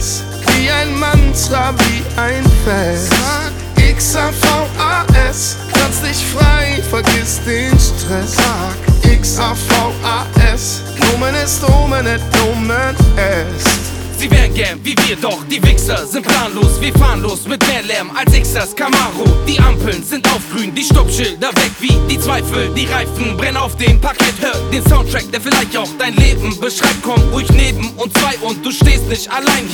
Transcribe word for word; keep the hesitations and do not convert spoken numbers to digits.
S, wie ein Mantra, wie ein Fest. X A V A S, tanz dich frei, vergiss den Stress. X A V A S, Nomen ist Omen, et Nomen est. Sie wären gern wie wir, doch die Wichser sind planlos. Wir fahren los mit mehr Lärm als Xers Camaro. Die Ampeln sind auf grün, die Stoppschilder weg wie die Zweifel. Die Reifen brennen auf dem Parkett. Hör den Soundtrack, der vielleicht auch dein Leben beschreibt. Komm ruhig neben uns zwei und du stehst nicht allein hier.